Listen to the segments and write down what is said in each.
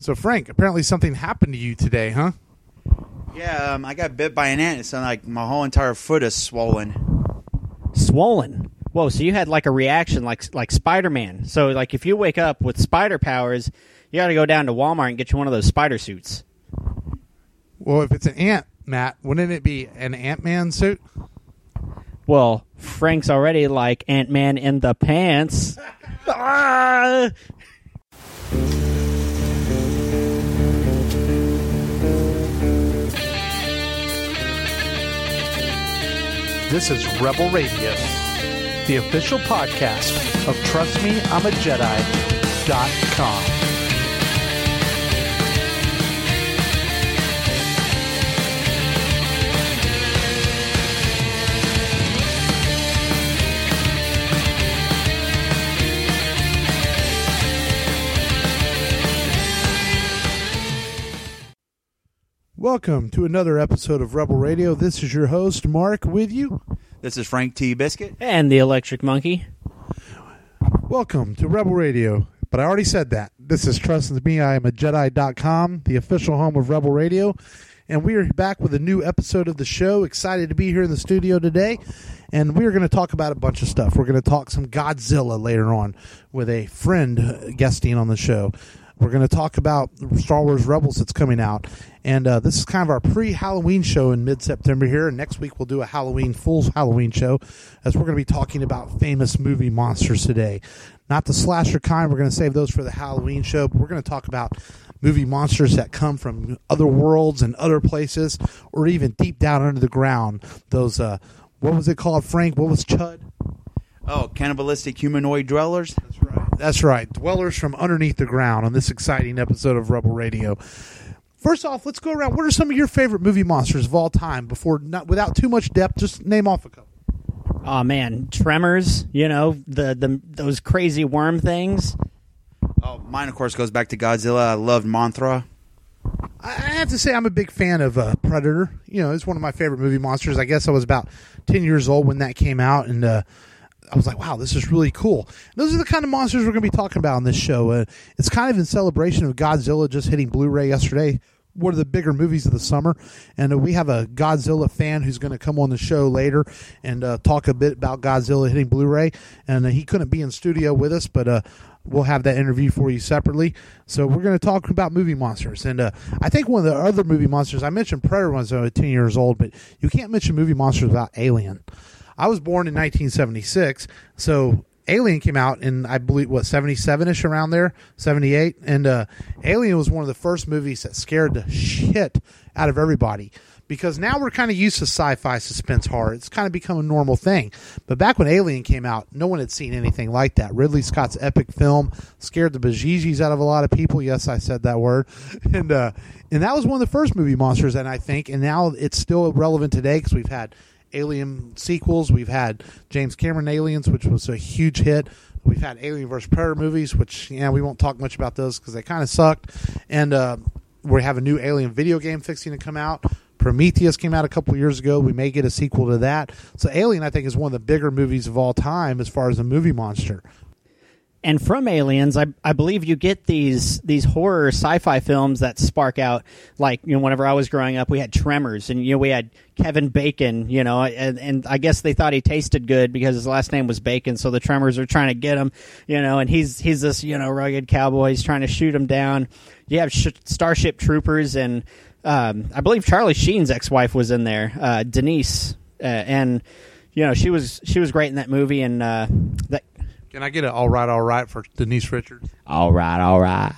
So, Frank, apparently something happened to you today, huh? Yeah, I got bit by an ant. It's like my whole entire foot is swollen. Swollen? Whoa, so you had like a reaction like Spider-Man. So like if you wake up with spider powers, you got to go down to Walmart and get you one of those spider suits. Well, if it's an ant, Matt, wouldn't it be an Ant-Man suit? Well, Frank's already like Ant-Man in the pants. Ah! This is Rebel Radio, the official podcast of TrustMeI'mAJedi.com. Welcome to another episode of Rebel Radio. This is your host, Mark, with you. This is Frank T. Biscuit. And the Electric Monkey. Welcome to Rebel Radio. But I already said that. This is TrustMeI'mAJedi.com, the official home of Rebel Radio. And we are back with a new episode of the show. Excited to be here in the studio today. And we are going to talk about a bunch of stuff. We're going to talk some Godzilla later on with a friend guesting on the show. We're going to talk about Star Wars Rebels that's coming out. And this is kind of our pre-Halloween show in mid-September here. And next week we'll do a full Halloween show, as we're going to be talking about famous movie monsters today. Not the slasher kind. We're going to save those for the Halloween show. But we're going to talk about movie monsters that come from other worlds and other places, or even deep down under the ground. Those, what was it called, Frank? What was Chud? Oh, cannibalistic humanoid dwellers? That's right. That's right. Dwellers from underneath the ground on this exciting episode of Rebel Radio. First off, let's go around. What are some of your favorite movie monsters of all time? Without too much depth, just name off a couple. Oh man, Tremors, you know, those crazy worm things. Oh, mine of course goes back to Godzilla. I loved Mothra. I have to say I'm a big fan of Predator. You know, it's one of my favorite movie monsters. I guess I was about 10 years old when that came out, and I was like, wow, this is really cool. Those are the kind of monsters we're going to be talking about on this show. It's kind of in celebration of Godzilla just hitting Blu-ray yesterday, one of the bigger movies of the summer. And we have a Godzilla fan who's going to come on the show later and talk a bit about Godzilla hitting Blu-ray. And he couldn't be in studio with us, but we'll have that interview for you separately. So we're going to talk about movie monsters. And I think one of the other movie monsters, I mentioned Predator when I was 10 years old, but you can't mention movie monsters without Alien. I was born in 1976, so Alien came out in, I believe, 77-ish, around there, 78, and Alien was one of the first movies that scared the shit out of everybody, because now we're kind of used to sci-fi suspense horror. It's kind of become a normal thing, but back when Alien came out, no one had seen anything like that. Ridley Scott's epic film scared the bejeebies out of a lot of people. Yes, I said that word, and that was one of the first movie monsters, and I think, and now it's still relevant today because we've had Alien sequels. We've had James Cameron Aliens, which was a huge hit. We've had Alien vs. Predator movies, which, we won't talk much about those because they kind of sucked. And we have a new Alien video game fixing to come out. Prometheus came out a couple years ago. We may get a sequel to that. So Alien, I think, is one of the bigger movies of all time as far as a movie monster. And from Aliens, I believe you get these horror sci-fi films that spark out. Like, whenever I was growing up, we had Tremors, and we had Kevin Bacon, and I guess they thought he tasted good because his last name was Bacon, so the Tremors are trying to get him, and he's this rugged cowboy. He's trying to shoot him down. You have Starship Troopers, and I believe Charlie Sheen's ex-wife was in there, Denise, and she was great in that movie, and that. Can I get an all right for Denise Richards? All right.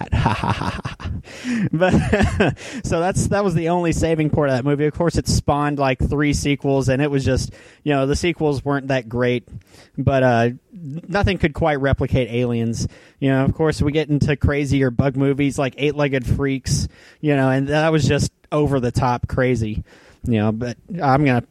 But so that was the only saving part of that movie. Of course, it spawned like 3 sequels, and it was just, the sequels weren't that great, but nothing could quite replicate Aliens. Of course, we get into crazier bug movies like Eight-Legged Freaks, and that was just over the top crazy. But I'm gonna,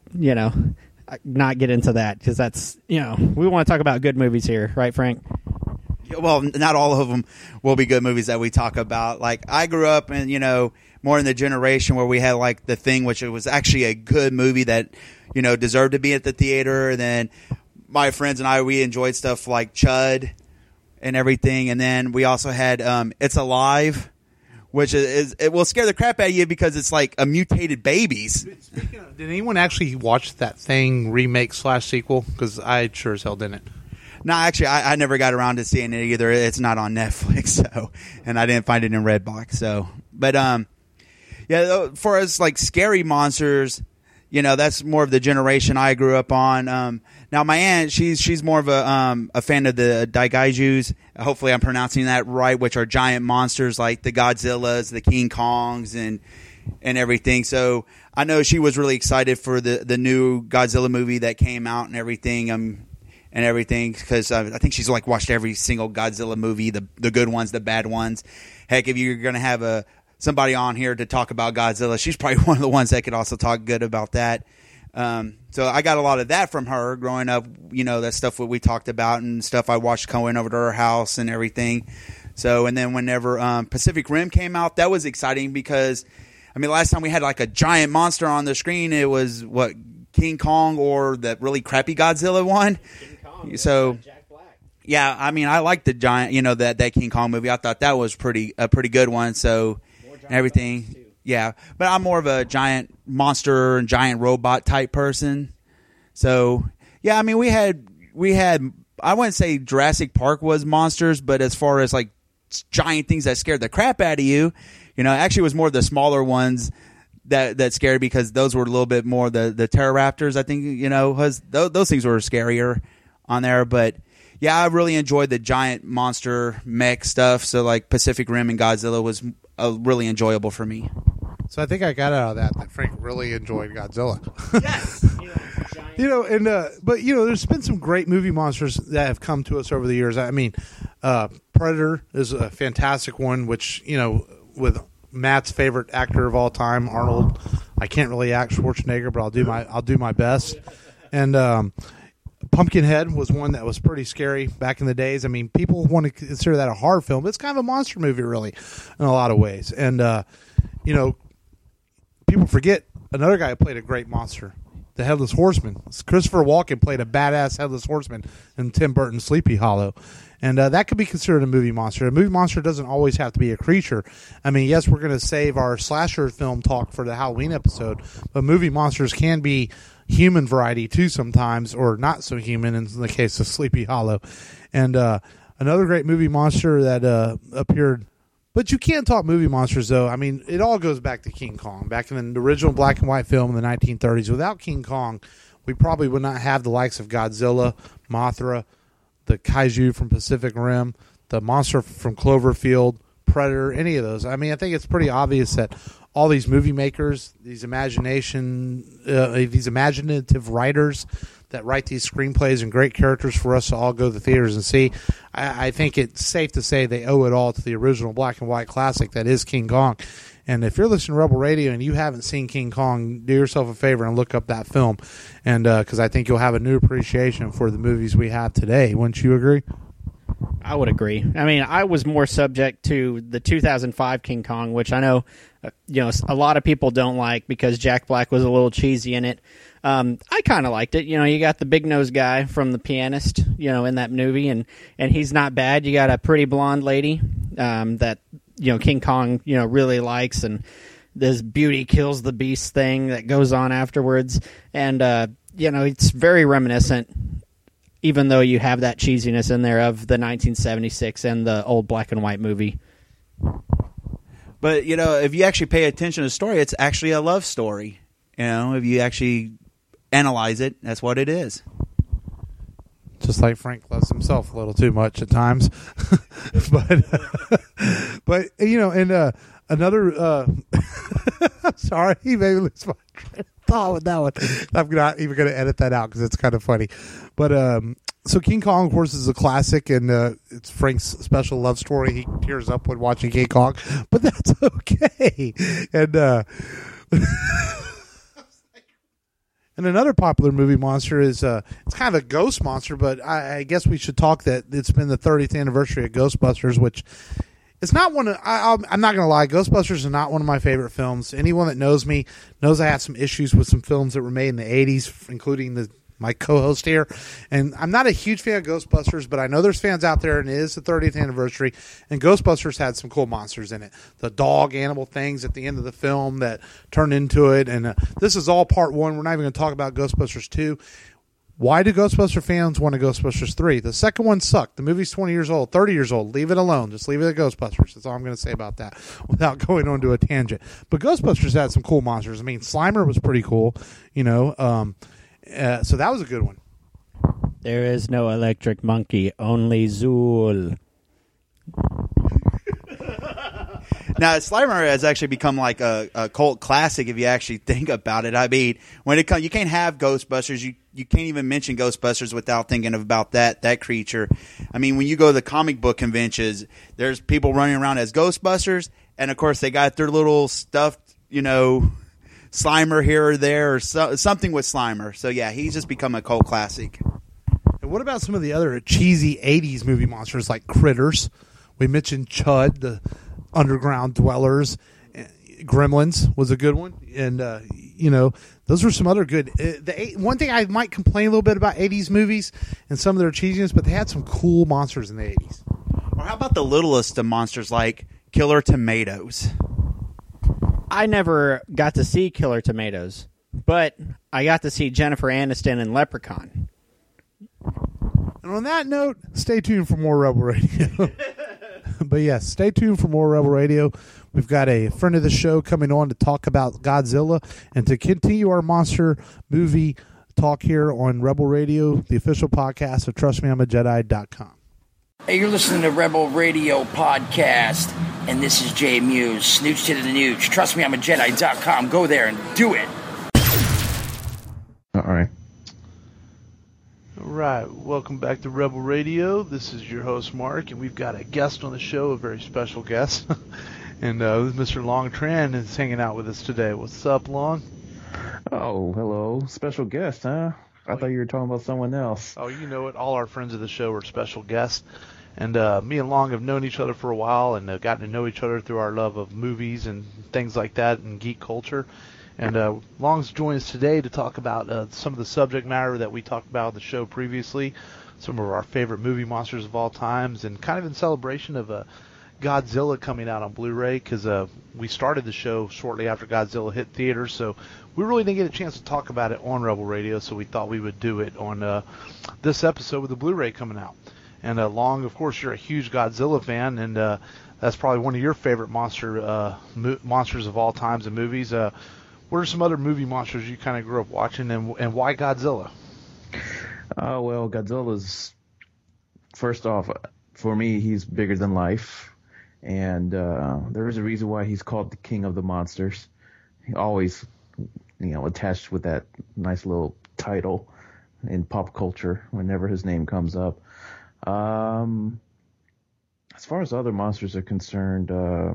not get into that because that's, we want to talk about good movies here, right, Frank? Well, not all of them will be good movies that we talk about. Like, I grew up in, more in the generation where we had like The Thing, which was actually a good movie that, deserved to be at the theater. And then my friends and I, we enjoyed stuff like Chud and everything. And then we also had It's Alive, which it will scare the crap out of you because it's like a mutated babies. Speaking of, did anyone actually watch that Thing remake / sequel? Because I sure as hell didn't. No, actually, I never got around to seeing it either. It's not on Netflix, so, and I didn't find it in Redbox. So, but yeah, for us like scary monsters, you know, that's more of the generation I grew up on. Now my aunt, she's more of a fan of the Daikaijus. Hopefully, I'm pronouncing that right, which are giant monsters like the Godzillas, the King Kongs, and everything. So I know she was really excited for the new Godzilla movie that came out and everything. And everything, because I think she's like watched every single Godzilla movie, the good ones, the bad ones. Heck, if you're going to have somebody on here to talk about Godzilla, she's probably one of the ones that could also talk good about that. So I got a lot of that from her growing up, you know, that stuff what we talked about and stuff I watched going over to her house and everything. So, and then whenever Pacific Rim came out, that was exciting because, I mean, last time we had like a giant monster on the screen, it was King Kong or that really crappy Godzilla one. So, Jack Black. Yeah, I mean, I like the giant, you know, that King Kong movie. I thought that was a pretty good one. So, everything, yeah. But I'm more of a giant monster and giant robot type person. So, yeah, I mean, we had. I wouldn't say Jurassic Park was monsters, but as far as like giant things that scared the crap out of you, you know, actually it was more the smaller ones that scared because those were a little bit more the Pterodactyls. I think, you know, those things were scarier on there. But yeah, I really enjoyed the giant monster mech stuff. So like Pacific Rim and Godzilla was really enjoyable for me. So I think I got out of that Frank really enjoyed Godzilla. Yes. You know, and but you know, there's been some great movie monsters that have come to us over the years. I mean, Predator is a fantastic one, which, you know, with Matt's favorite actor of all time, Arnold. I can't really act Schwarzenegger, but I'll do my best. And Pumpkinhead was one that was pretty scary back in the days. I mean, people want to consider that a horror film, but it's kind of a monster movie, really, in a lot of ways. And you know, people forget another guy who played a great monster, the Headless Horseman. Christopher Walken played a badass Headless Horseman in Tim Burton's Sleepy Hollow. And that could be considered a movie monster. A movie monster doesn't always have to be a creature. I mean, yes, we're going to save our slasher film talk for the Halloween episode, but movie monsters can be human variety too sometimes, or not so human in the case of Sleepy Hollow. And another great movie monster that appeared. But you can't talk movie monsters, though. I mean, it all goes back to King Kong. Back in the original black and white film in the 1930s, without King Kong, we probably would not have the likes of Godzilla, Mothra, the kaiju from Pacific Rim, the monster from Cloverfield, Predator, any of those. I mean, I think it's pretty obvious that all these movie makers, these imaginative writers that write these screenplays and great characters for us to all go to the theaters and see, I think it's safe to say they owe it all to the original black and white classic that is King Kong. And if you're listening to Rebel Radio and you haven't seen King Kong, do yourself a favor and look up that film, and because I think you'll have a new appreciation for the movies we have today. Wouldn't you agree? I would agree. I mean, I was more subject to the 2005 King Kong, which I know, you know, a lot of people don't like because Jack Black was a little cheesy in it. I kind of liked it. You know, you got the big nose guy from The Pianist, you know, in that movie, and he's not bad. You got a pretty blonde lady that, you know, King Kong, you know, really likes, and this beauty kills the beast thing that goes on afterwards. And, you know, it's very reminiscent, even though you have that cheesiness in there of the 1976 and the old black and white movie. But, you know, if you actually pay attention to the story, it's actually a love story. You know, if you actually analyze it, that's what it is. Just like Frank loves himself a little too much at times. but you know, and another I'm sorry, he made me lose my train of thought with that one. I'm not even going to edit that out because it's kind of funny. But so King Kong, of course, is a classic, and it's Frank's special love story. He tears up when watching King Kong, but that's okay. And and another popular movie monster is it's kind of a ghost monster, but I guess we should talk that it's been the 30th anniversary of Ghostbusters, which it's not one of, I'm not going to lie, Ghostbusters is not one of my favorite films. Anyone that knows me knows I have some issues with some films that were made in the 80s, including the my co-host here. And I'm not a huge fan of Ghostbusters, but I know there's fans out there, and it is the 30th anniversary, and Ghostbusters had some cool monsters in it. The dog animal things at the end of the film that turned into it, and this is all part one. We're not even going to talk about Ghostbusters 2. Why do Ghostbuster fans want a Ghostbusters 3? The second one sucked. The movie's 20 years old, 30 years old. Leave it alone. Just leave it at Ghostbusters. That's all I'm going to say about that without going on to a tangent. But Ghostbusters had some cool monsters. I mean, Slimer was pretty cool, you know. So that was a good one. There is no electric monkey, only Zool. Now, Slimer has actually become like a cult classic if you actually think about it. I mean, when it comes, you can't have Ghostbusters. You can't even mention Ghostbusters without thinking about that creature. I mean, when you go to the comic book conventions, there's people running around as Ghostbusters, and of course they got their little stuffed, you know, Slimer here or there, or something with Slimer. So yeah, he's just become a cult classic. And what about some of the other cheesy 80s movie monsters like Critters? We mentioned Chud, the underground dwellers. Gremlins was a good one, and you know, those were some other good. One thing I might complain a little bit about 80s movies and some of their cheesiness, but they had some cool monsters in the 80s. Or how about the littlest of monsters like Killer Tomatoes? I never got to see Killer Tomatoes, but I got to see Jennifer Aniston in Leprechaun. And on that note, stay tuned for more Rebel Radio. But yes, stay tuned for more Rebel Radio. We've got a friend of the show coming on to talk about Godzilla and to continue our monster movie talk here on Rebel Radio, the official podcast of TrustMeI'mAJedi.com. Hey, you're listening to Rebel Radio Podcast, and this is Jay Muse, Snooch to the Nooch. TrustMeI'mAJedi.com. Go there and do it. All right. All right, welcome back to Rebel Radio. This is your host, Mark, and we've got a guest on the show, a very special guest. And Mr. Long Tran is hanging out with us today. What's up, Long? Oh, hello. Special guest, huh? I thought you were talking about someone else. Oh, you know it. All our friends of the show are special guests. And me and Long have known each other for a while and gotten to know each other through our love of movies and things like that and geek culture. And Long's joined us today to talk about some of the subject matter that we talked about on the show previously, some of our favorite movie monsters of all times, and kind of in celebration of Godzilla coming out on Blu-ray, because we started the show shortly after Godzilla hit theaters, so we really didn't get a chance to talk about it on Rebel Radio, so we thought we would do it on this episode with the Blu-ray coming out. And Long, of course, you're a huge Godzilla fan, and that's probably one of your favorite monsters of all times in movies. What are some other movie monsters you kind of grew up watching, and why Godzilla? Well, Godzilla's, first off, for me, he's bigger than life. And there is a reason why he's called the King of the Monsters. He always, attached with that nice little title in pop culture whenever his name comes up. As far as other monsters are concerned,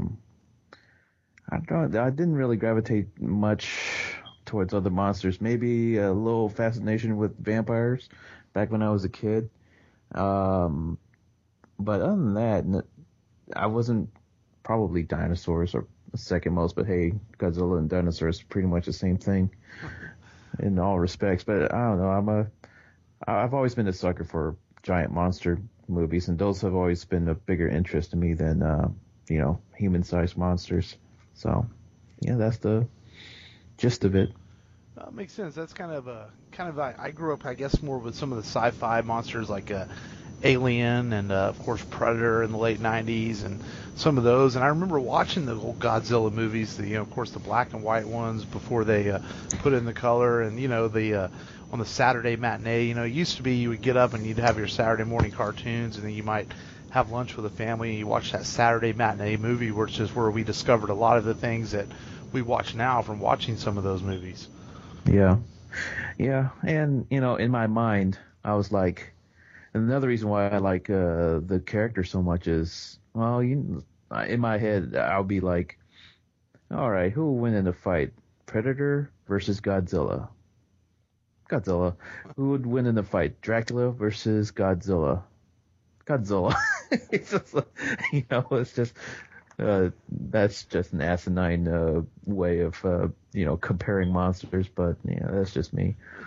I didn't really gravitate much towards other monsters. Maybe a little fascination with vampires back when I was a kid. But other than that, I wasn't probably dinosaurs or second most, but hey, Godzilla and dinosaurs are pretty much the same thing in all respects. But I don't know. I've always been a sucker for giant monster movies, and those have always been a bigger interest to me than human-sized monsters. So, yeah, that's the gist of it. Makes sense. That's I grew up, I guess, more with some of the sci-fi monsters like Alien and, of course, Predator in the late 90s and some of those. And I remember watching the old Godzilla movies, of course, the black and white ones before they put in the color. And, on the Saturday matinee, it used to be you would get up and you'd have your Saturday morning cartoons, and then you might have lunch with the family and you watch that Saturday matinee movie, which is where we discovered a lot of the things that we watch now from watching some of those movies. Yeah. And, in my mind, I was like, another reason why I like the character so much is, well, in my head, I'll be like, all right, who will win in the fight? Predator versus Godzilla. Godzilla. Who would win in the fight? Dracula versus Godzilla. Godzilla. It's just, it's just, that's just an asinine way of, comparing monsters, but, that's just me.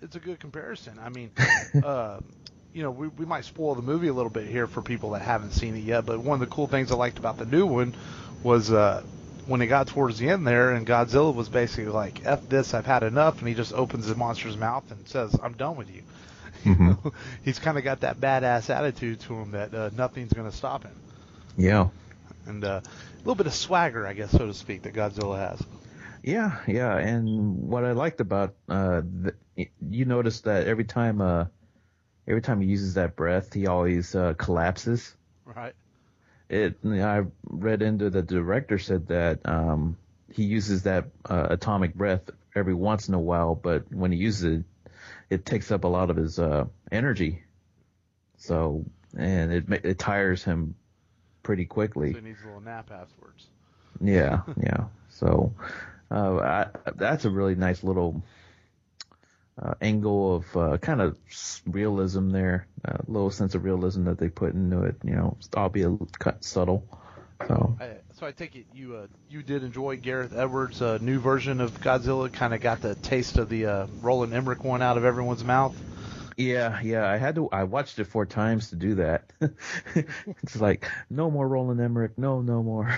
it's a good comparison. I mean, we might spoil the movie a little bit here for people that haven't seen it yet, but one of the cool things I liked about the new one was when it got towards the end there, and Godzilla was basically like, "F this, I've had enough," and he just opens the monster's mouth and says, "I'm done with you." Mm-hmm. He's kind of got that badass attitude to him that nothing's going to stop him. Yeah. And a little bit of swagger, I guess, so to speak, that Godzilla has. Yeah, and what I liked about you notice that every time he uses that breath, he always collapses. Right. I read into the director said that he uses that atomic breath every once in a while, but when he uses it, it takes up a lot of his energy. So, and it tires him pretty quickly. So he needs a little nap afterwards. Yeah. So that's a really nice little angle of kind of realism there, a little sense of realism that they put into it, albeit cut subtle. So I take it you did enjoy Gareth Edwards' new version of Godzilla, kind of got the taste of the Roland Emmerich one out of everyone's mouth. Yeah, I watched it 4 times to do that. It's like, no more Roland Emmerich, no more.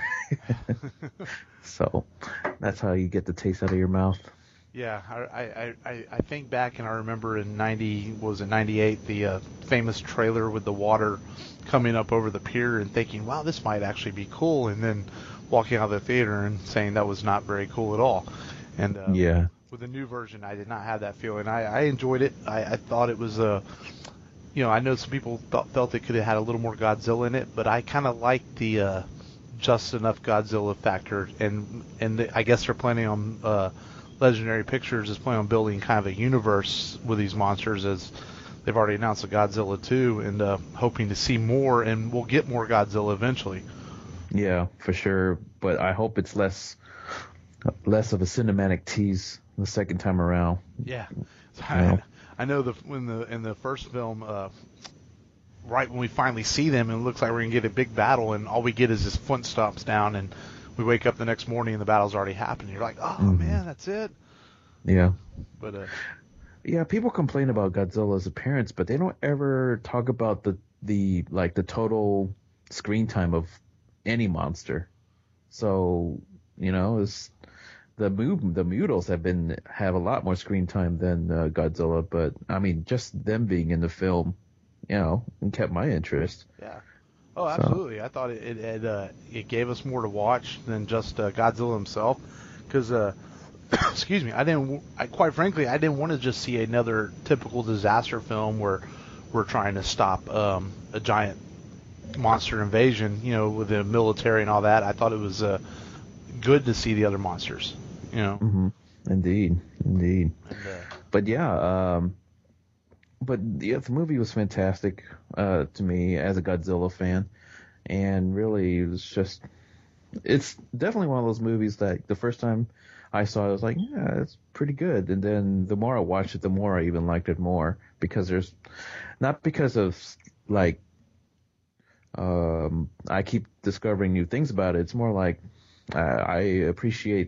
So that's how you get the taste out of your mouth. Yeah, I think back and I remember in 98, the famous trailer with the water coming up over the pier and thinking, wow, this might actually be cool, and then walking out of the theater and saying that was not very cool at all. And yeah. With the new version, I did not have that feeling. I enjoyed it. I thought it was I know some people felt it could have had a little more Godzilla in it, but I kind of liked the just enough Godzilla factor, and I guess they're planning on Legendary Pictures is planning on building kind of a universe with these monsters, as they've already announced a Godzilla 2, and hoping to see more, and we'll get more Godzilla eventually. Yeah, for sure, but I hope it's less of a cinematic tease the second time around. Yeah, I know in the first film, right when we finally see them, and it looks like we're gonna get a big battle, and all we get is this foot stomps down, and we wake up the next morning and the battle's already happened. You're like, oh man, that's it. Yeah. But yeah, people complain about Godzilla's appearance, but they don't ever talk about the total screen time of any monster. So it's the Mutos have a lot more screen time than Godzilla, but I mean, just them being in the film, kept my interest. Yeah. Oh, absolutely. So. I thought it gave us more to watch than just Godzilla himself, because excuse me, quite frankly, I didn't want to just see another typical disaster film where we're trying to stop a giant monster invasion, with the military and all that. I thought it was good to see the other monsters, Mm-hmm. Indeed. And, but yeah, the movie was fantastic to me as a Godzilla fan, and really it's definitely one of those movies that the first time I saw it, I was like, yeah, it's pretty good, and then the more I watched it, the more I even liked it more, because not because of like I keep discovering new things about it. It's more like I appreciate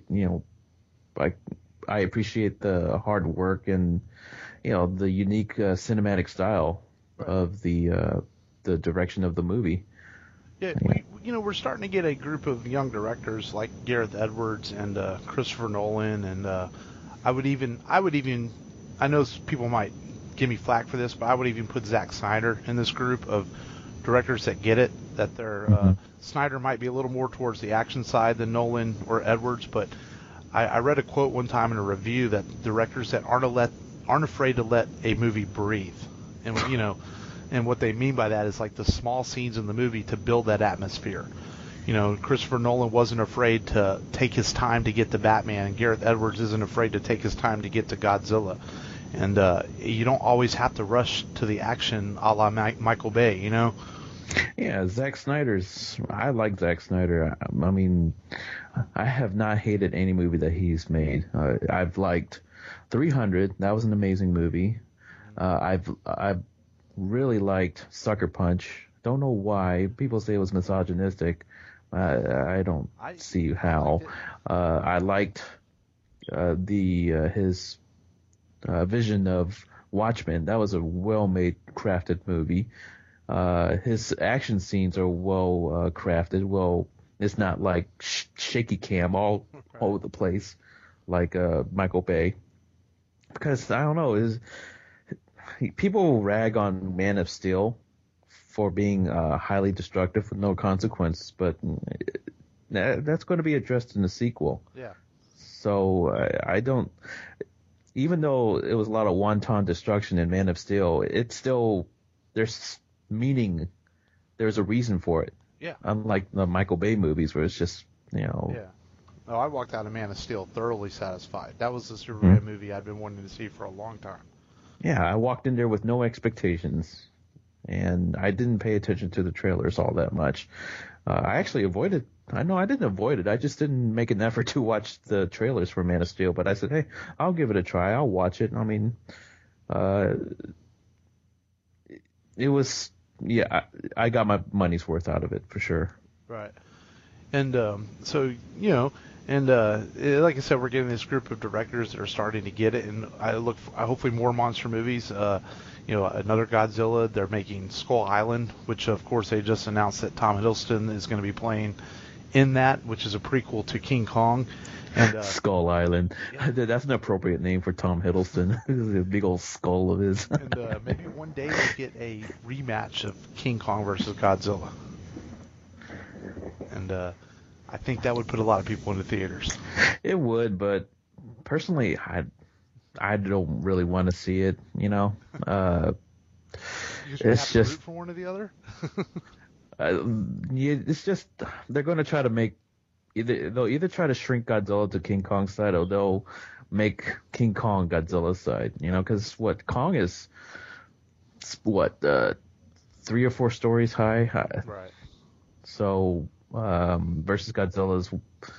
I appreciate the hard work and the unique cinematic style of the direction of the movie. Yeah, we're starting to get a group of young directors like Gareth Edwards and Christopher Nolan, and I would even I know people might give me flack for this, but I would even put Zack Snyder in this group of directors that get it, that they're Snyder might be a little more towards the action side than Nolan or Edwards, but I read a quote one time in a review that directors that aren't afraid to let a movie breathe, and and what they mean by that is like the small scenes in the movie to build that atmosphere. Christopher Nolan wasn't afraid to take his time to get to Batman, and Gareth Edwards isn't afraid to take his time to get to Godzilla. And you don't always have to rush to the action a la Michael Bay, Yeah, I like Zack Snyder. I mean, I have not hated any movie that he's made. I've liked 300. That was an amazing movie. I've really liked Sucker Punch. Don't know why. People say it was misogynistic. I don't see how. I liked his vision of Watchmen. That was a well-made, crafted movie. His action scenes are well crafted. Well, it's not like shaky cam all over the place like Michael Bay. Because I don't know, people rag on Man of Steel for being highly destructive with no consequences, but that's going to be addressed in the sequel. Yeah. So I don't. Even though it was a lot of wanton destruction in Man of Steel, it's still there's meaning. There's a reason for it. Yeah. Unlike the Michael Bay movies, where it's just Yeah. Oh, I walked out of Man of Steel thoroughly satisfied. That was the Superman movie I'd been wanting to see for a long time. Yeah, I walked in there with no expectations, and I didn't pay attention to the trailers all that much. I actually avoided. I know I didn't avoid it. I just didn't make an effort to watch the trailers for Man of Steel. But I said, hey, I'll give it a try. I'll watch it. I mean, it was. Yeah, I got my money's worth out of it for sure. Right. And so, like I said, we're getting this group of directors that are starting to get it, and hopefully more monster movies. Another Godzilla. They're making Skull Island, which of course they just announced that Tom Hiddleston is going to be playing in that, which is a prequel to King Kong. And Skull Island. Yeah. That's an appropriate name for Tom Hiddleston. The big old skull of his. And maybe one day we'll get a rematch of King Kong versus Godzilla. And I think that would put a lot of people into theaters. It would, but personally, I don't really want to see it. It's just root for one or the other. It's just they're going to try to make they'll either try to shrink Godzilla to King Kong side, or they'll make King Kong Godzilla side. Because Kong is 3 or 4 stories high. Right. So versus Godzilla's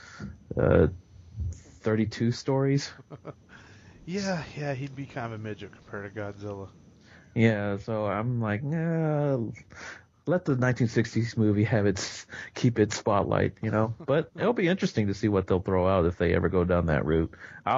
32 stories. Yeah, he'd be kind of a midget compared to Godzilla. Yeah, so I'm like, let the 1960s movie keep its spotlight, But it'll be interesting to see what they'll throw out if they ever go down that route.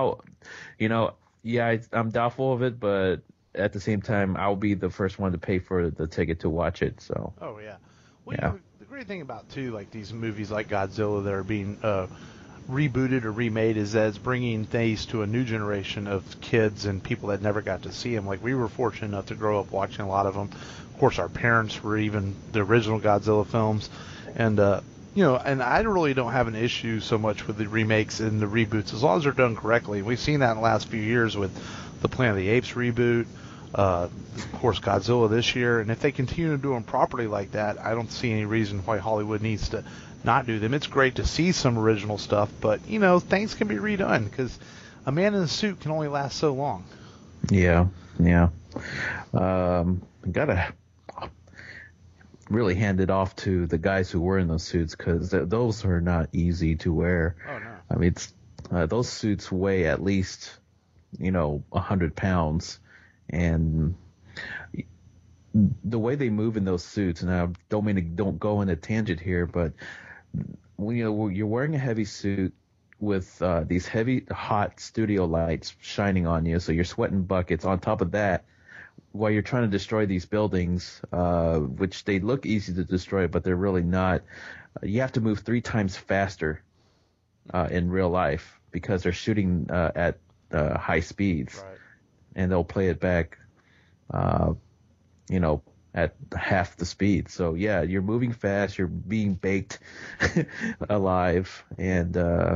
I'm doubtful of it, but at the same time, I'll be the first one to pay for the ticket to watch it. So. Oh yeah. Well, the great thing about too, like these movies like Godzilla that are being rebooted or remade, is that it's bringing things to a new generation of kids and people that never got to see them. Like we were fortunate enough to grow up watching a lot of them. Of course, our parents were even the original Godzilla films, and and I really don't have an issue so much with the remakes and the reboots as long as they're done correctly. We've seen that in the last few years with the Planet of the Apes reboot. Of course, Godzilla this year, and if they continue to do them properly like that, I don't see any reason why Hollywood needs to not do them. It's great to see some original stuff, but things can be redone because a man in a suit can only last so long. Yeah. Gotta really hand it off to the guys who were in those suits, because those are not easy to wear. Oh no! I mean, those suits weigh at least 100 pounds. And the way they move in those suits, and I don't go in a tangent here, but when you're wearing a heavy suit with these heavy, hot studio lights shining on you, so you're sweating buckets. On top of that, while you're trying to destroy these buildings, which they look easy to destroy, but they're really not, you have to move 3 times faster in real life because they're shooting at high speeds. Right. And they'll play it back, at half the speed. So yeah, you're moving fast, you're being baked alive, and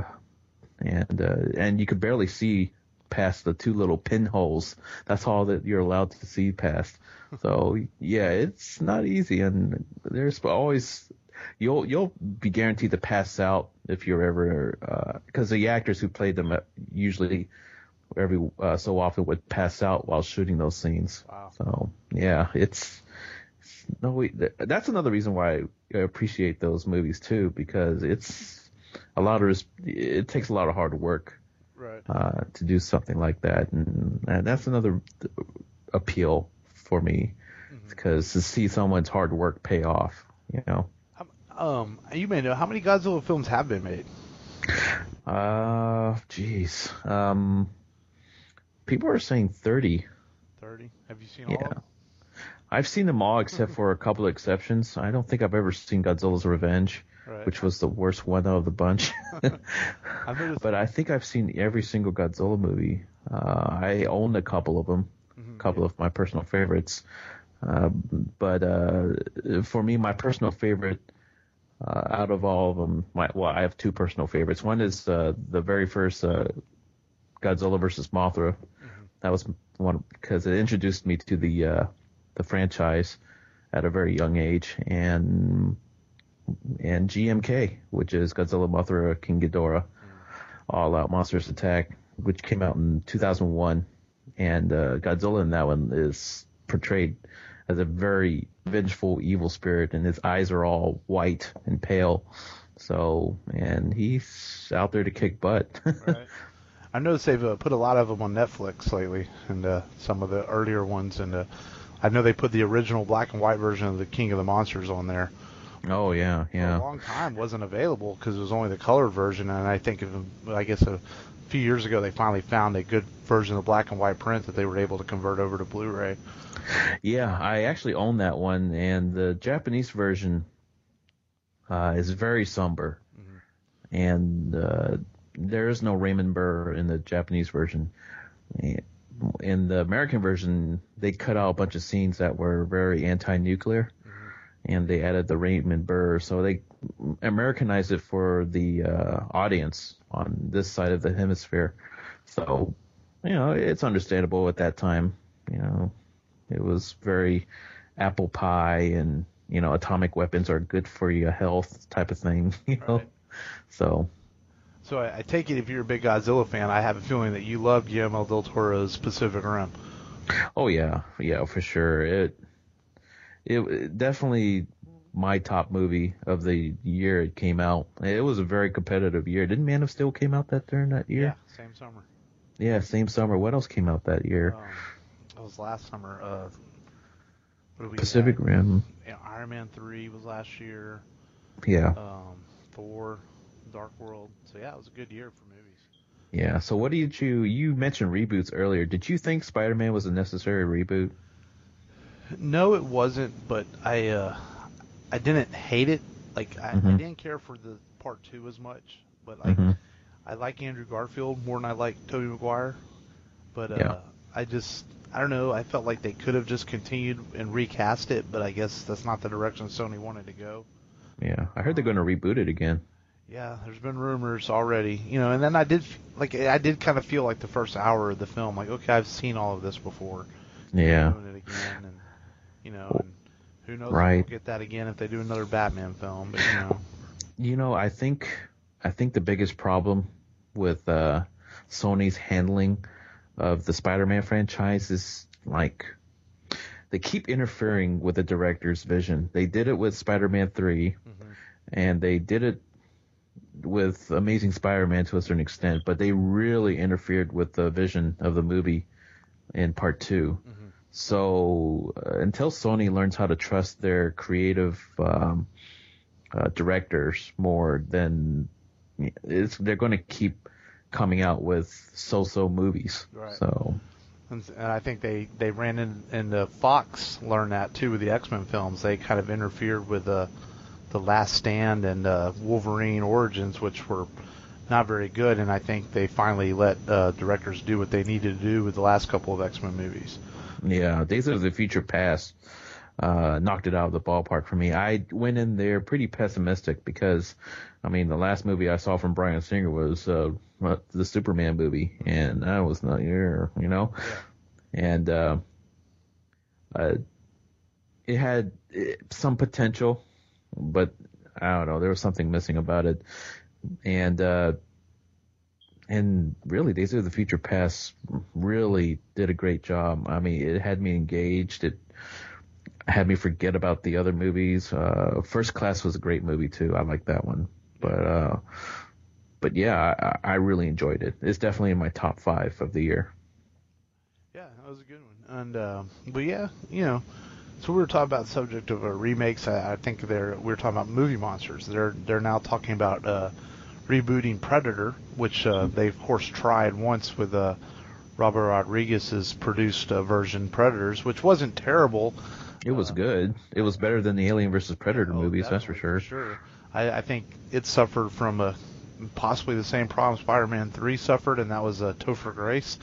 you could barely see past the 2 little pinholes. That's all that you're allowed to see past. So yeah, it's not easy, and there's always you'll be guaranteed to pass out if you're ever because the actors who played them usually every so often would pass out while shooting those scenes. Wow. So yeah, that's another reason why I appreciate those movies too, because it takes a lot of hard work, right, to do something like that, and that's another appeal for me, because to see someone's hard work pay off, You may know how many Godzilla films have been made. People are saying 30. 30. Have you seen all Yeah. of them? I've seen them all except for a couple of exceptions. I don't think I've ever seen Godzilla's Revenge, Right. which was the worst one out of the bunch. I've noticed. But I think I've seen every single Godzilla movie. I own a couple of them, a couple of my personal favorites. But for me, my personal favorite out of all of them, I have two personal favorites. One is the very first Godzilla versus Mothra. That was one because it introduced me to the franchise at a very young age, and GMK, which is Godzilla, Mothra, King Ghidorah, All Out Monsters Attack, which came out in 2001, and Godzilla in that one is portrayed as a very vengeful, evil spirit, and his eyes are all white and pale. So, and he's out there to kick butt. Right. I noticed they've put a lot of them on Netflix lately, and some of the earlier ones, and I know they put the original black and white version of the King of the Monsters on there. Oh yeah, For yeah. a long time wasn't available because it was only the colored version, and I guess a few years ago they finally found a good version of black and white print that they were able to convert over to Blu-ray. Yeah, I actually own that one, and the Japanese version is very somber, and there is no Raymond Burr in the Japanese version. In the American version, they cut out a bunch of scenes that were very anti-nuclear, and they added the Raymond Burr, so they Americanized it for the audience on this side of the hemisphere. So, it's understandable at that time. It was very apple pie and, atomic weapons are good for your health type of thing, Right. So, I take it if you're a big Godzilla fan, I have a feeling that you love Guillermo del Toro's Pacific Rim. oh yeah, for sure. It definitely my top movie of the year it came out. It was a very competitive year. Didn't Man of Steel came out during that year? Yeah, same summer. Yeah, same summer. What else came out that year? That was last summer. What did we Pacific have? Rim. Iron Man 3 was last year. Yeah. Thor, Dark World. So yeah, it was a good year for movies. Yeah. So what did you mentioned reboots earlier. Did you think Spider-Man was a necessary reboot? No, it wasn't, but I didn't hate it. Like I didn't care for the part 2 as much, but I like Andrew Garfield more than I like Tobey Maguire. But Yeah. I don't know, I felt like they could have just continued and recast it, but I guess that's not the direction Sony wanted to go. Yeah. I heard they're going to reboot it again. Yeah, there's been rumors already, and then I did kind of feel like the first hour of the film, like, okay, I've seen all of this before. Yeah. Doing it again, and and who knows Right. if we'll get that again if they do another Batman film, but I think the biggest problem with Sony's handling of the Spider-Man franchise is like they keep interfering with the director's vision. They did it with Spider-Man 3, and they did it with Amazing Spider-Man to a certain extent, but they really interfered with the vision of the movie in part 2. So until Sony learns how to trust their creative directors more, then they're going to keep coming out with so-so movies. Right. So, and I think they ran into Fox learned that too with the X-Men films. They kind of interfered with the Last Stand and Wolverine Origins, which were not very good, and I think they finally let directors do what they needed to do with the last couple of X-Men movies. yeah, Days of the Future Past knocked it out of the ballpark for me. I went in there pretty pessimistic because, the last movie I saw from Bryan Singer was the Superman movie, and that was not and it had some potential, but I don't know, there was something missing about it, and really, Days of the Future Past really did a great job. It had me engaged. It had me forget about the other movies. First Class was a great movie too. I like that one. But yeah, I really enjoyed it. It's definitely in my top 5 of the year. Yeah, that was a good one. And but yeah, so we were talking about the subject of remakes. I think we were talking about movie monsters. They're now talking about rebooting Predator, which they of course tried once with Robert Rodriguez's produced version, Predators, which wasn't terrible. It was good. It was better than the Alien versus Predator movies, that's for sure. Sure. I think it suffered from possibly the same problem Spider-Man 3 suffered, and that was Topher Grace.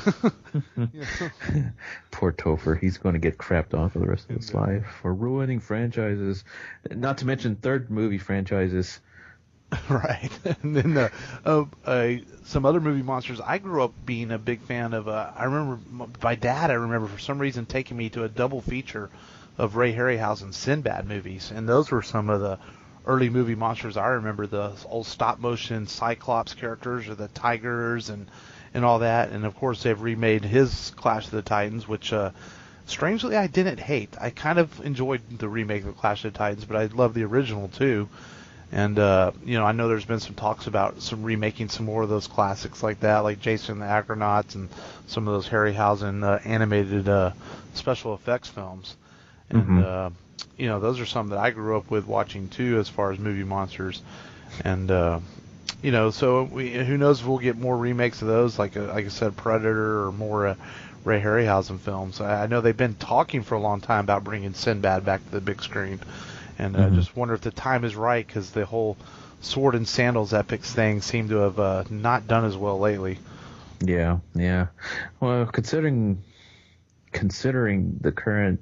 Poor Topher. He's going to get crapped on for the rest of his life for ruining franchises, not to mention third movie franchises. Right. And then some other movie monsters. I grew up being a big fan of, I remember my dad, for some reason, taking me to a double feature of Ray Harryhausen's Sinbad movies. And those were some of the early movie monsters I remember, the old stop-motion Cyclops characters or the tigers and all that. And, of course, they've remade his Clash of the Titans, which, strangely, I didn't hate. I kind of enjoyed the remake of Clash of the Titans, but I love the original, too. And, I know there's been some talks about some remaking some more of those classics like that, like Jason and the Argonauts and some of those Harryhausen animated special effects films. And, those are some that I grew up with watching, too, as far as movie monsters. And, so who knows if we'll get more remakes of those, like I said, Predator or more Ray Harryhausen films. I know they've been talking for a long time about bringing Sinbad back to the big screen. And I just wonder if the time is right, because the whole sword and sandals epics thing seemed to have not done as well lately. Yeah. Well, considering the current,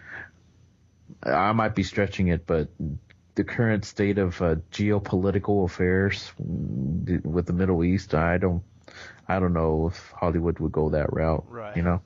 I might be stretching it, but the current state of geopolitical affairs with the Middle East, I don't know if Hollywood would go that route. Right.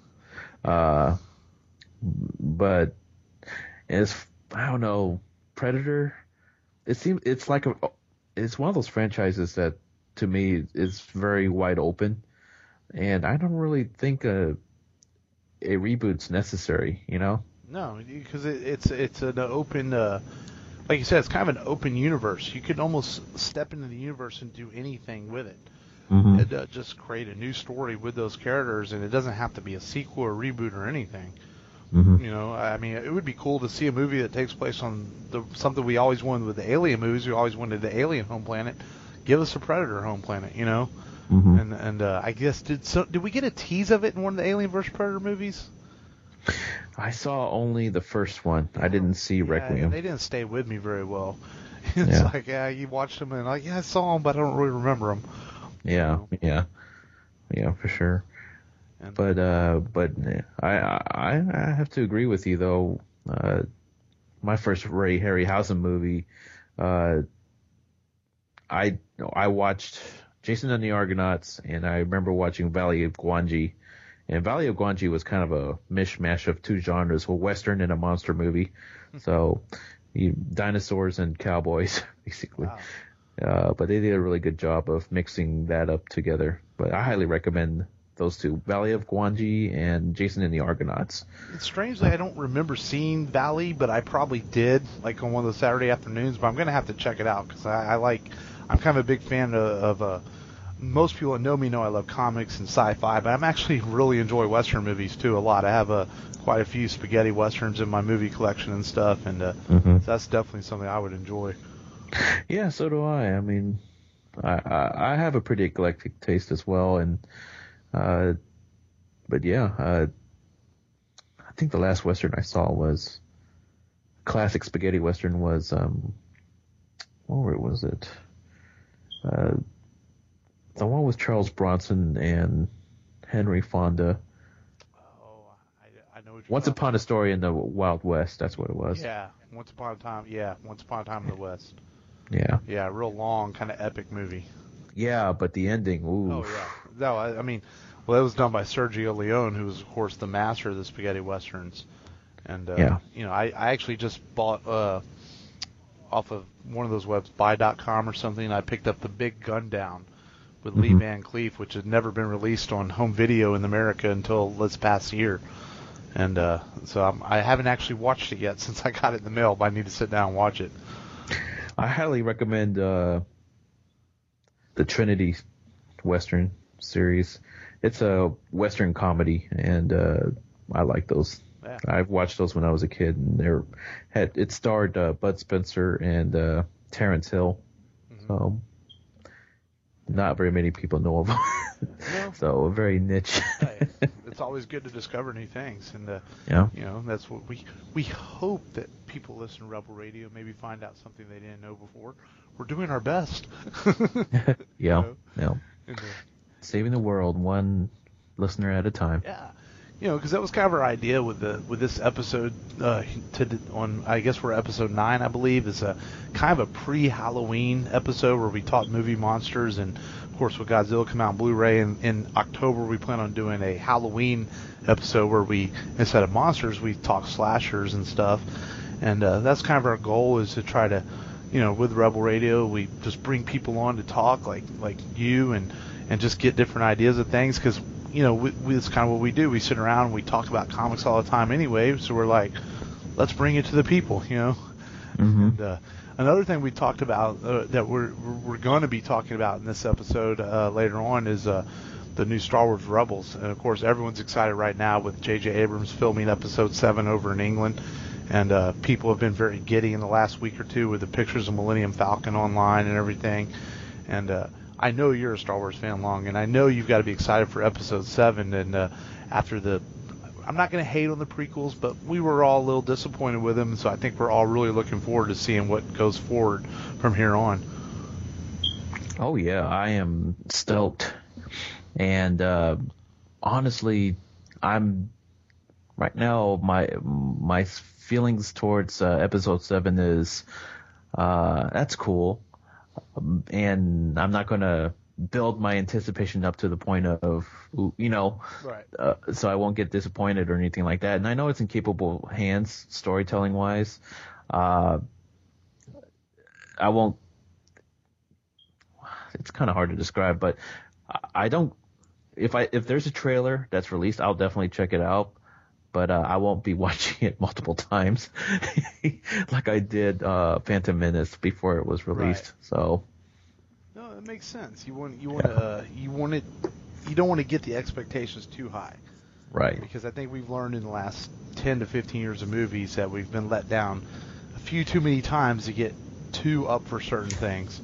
But I don't know. Predator, it's one of those franchises that to me is very wide open, and I don't really think a reboot's necessary. No, because it's an open, like you said, it's kind of an open universe. You could almost step into the universe and do anything with it. And just create a new story with those characters, and it doesn't have to be a sequel or reboot or anything. I mean, it would be cool to see a movie that takes place on something we always wanted with the Alien movies. We always wanted the Alien home planet. Give us a Predator home planet, And I guess did we get a tease of it in one of the Alien vs. Predator movies? I saw only the first one. I didn't see Requiem. They didn't stay with me very well. It's like, you watched them and like, I saw them, but I don't really remember them. Yeah, for sure. But I have to agree with you though. My first Ray Harryhausen movie, I watched Jason and the Argonauts, and I remember watching Valley of Gwangi. And Valley of Gwangi was kind of a mishmash of two genres, a western and a monster movie. So, dinosaurs and cowboys, basically. Wow. But they did a really good job of mixing that up together. But I highly recommend those two, Valley of Gwangi and Jason and the Argonauts. Strangely, I don't remember seeing Valley, but I probably did, like on one of those Saturday afternoons. But I'm going to have to check it out, because I'm kind of a big fan of most people that know me know I love comics and sci-fi, but I'm actually really enjoy Western movies too a lot. I have quite a few spaghetti Westerns in my movie collection and stuff, and so that's definitely something I would enjoy. Yeah, so do I. I mean, I have a pretty eclectic taste as well, and but yeah, I think the last Western I saw was classic spaghetti Western was where was it? The one with Charles Bronson and Henry Fonda. Oh, I know what you're Once Upon a Story in the Wild West, that's what it was. Yeah, Once Upon a Time in the West. Yeah. Yeah, real long, kind of epic movie. Yeah, but the ending, ooh. Oh, yeah. No, I mean, well, that was done by Sergio Leone, who was, of course, the master of the spaghetti Westerns. And, I actually just bought off of one of those webs, buy.com or something, I picked up The Big Gun Down with Lee Van Cleef, which had never been released on home video in America until this past year. And so I haven't actually watched it yet since I got it in the mail, but I need to sit down and watch it. I highly recommend the Trinity Western series. It's a Western comedy, and I like those. Yeah. I've watched those when I was a kid, and it starred Bud Spencer and Terrence Hill. So not very many people know of. No. So very niche. Hey, it's always good to discover new things, and Yeah. that's what we hope that people listen to Rebel Radio maybe find out something they didn't know before. We're doing our best. Yeah. know? Yeah. And, Saving the world one listener at a time. yeah, because that was kind of our idea with this episode. I guess we're episode 9, I believe, is a kind of a pre-Halloween episode where we talk movie monsters, and of course with Godzilla come out on Blu-ray in October, we plan on doing a Halloween episode where we, instead of monsters, we talk slashers and stuff, and that's kind of our goal, is to try to, with Rebel Radio, we just bring people on to talk like you and just get different ideas of things, because it's kind of what we do. We sit around and we talk about comics all the time anyway, so we're like, let's bring it to the people, Mm-hmm. And another thing we talked about that we're going to be talking about in this episode later on is the new Star Wars Rebels. And of course, everyone's excited right now with J.J. Abrams filming Episode 7 over in England. And people have been very giddy in the last week or two with the pictures of Millennium Falcon online and everything. And I know you're a Star Wars fan, Long, and I know you've got to be excited for Episode 7. And I'm not going to hate on the prequels, but we were all a little disappointed with them, so I think we're all really looking forward to seeing what goes forward from here on. Oh yeah, I am stoked. And honestly, I'm right now, my feelings towards Episode 7 is that's cool. And I'm not going to build my anticipation up to the point of, Right. So I won't get disappointed or anything like that. And I know it's in capable hands, storytelling wise. I won't. It's kind of hard to describe, but I don't. If there's a trailer that's released, I'll definitely check it out. But I won't be watching it multiple times, like I did Phantom Menace before it was released. Right. So. No, it makes sense. You don't want to get the expectations too high. Right. Because I think we've learned in the last 10 to 15 years of movies that we've been let down a few too many times to get too up for certain things.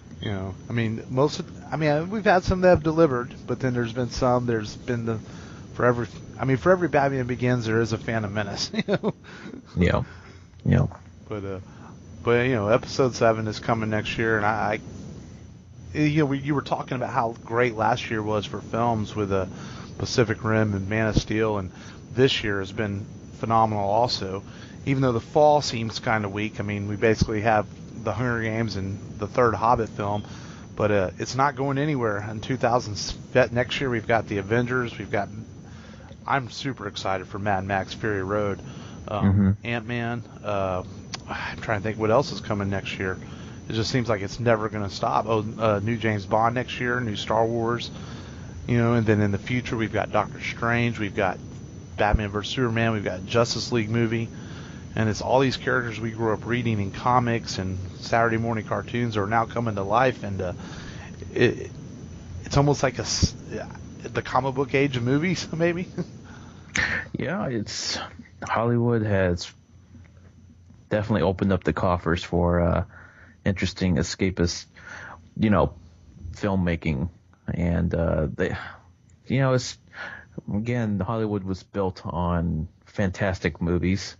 We've had some that have delivered, but then there's been for every Batman Begins there is a Phantom Menace, Yeah. Yeah. But Episode 7 is coming next year, and you were talking about how great last year was for films with Pacific Rim and Man of Steel, and this year has been phenomenal also. Even though the fall seems kind of weak, we basically have the Hunger Games and the third Hobbit film, but it's not going anywhere. In next year we've got the Avengers, I'm super excited for Mad Max Fury Road, Ant-Man, I'm trying to think what else is coming next year. It just seems like it's never going to stop. New James Bond next year, new Star Wars, and then in the future we've got Doctor Strange, we've got Batman vs. Superman, we've got Justice League movie, and it's all these characters we grew up reading in comics and Saturday morning cartoons are now coming to life, and it's almost like the comic book age of movies, maybe. Yeah, Hollywood has definitely opened up the coffers for interesting escapist, filmmaking, and it's again, Hollywood was built on fantastic movies.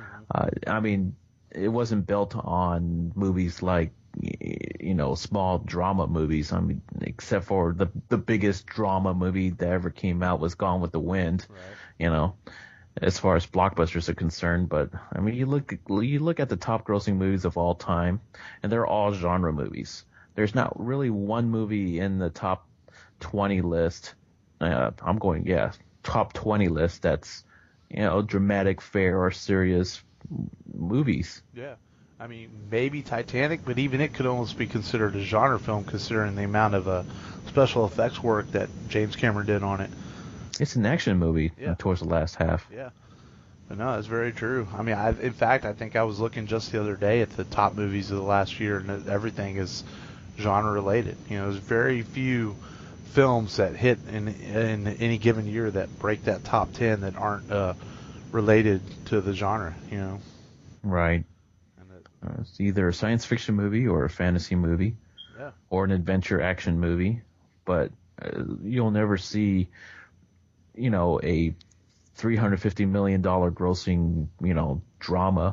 It wasn't built on movies like small drama movies. Except for the biggest drama movie that ever came out was Gone with the Wind. Right. As far as blockbusters are concerned, but you look at the top grossing movies of all time, and they're all genre movies. There's not really one movie in the top 20 list. Top 20 list that's dramatic, fair, or serious movies. Yeah, maybe Titanic, but even it could almost be considered a genre film considering the amount of special effects work that James Cameron did on it. It's an action movie towards the last half. Yeah. But no, that's very true. In fact, I think I was looking just the other day at the top movies of the last year, and everything is genre related. There's very few films that hit in any given year that break that top 10 that aren't related to the genre. Right. It's either a science fiction movie or a fantasy movie. or an adventure action movie, but you'll never see, a $350 million grossing, drama.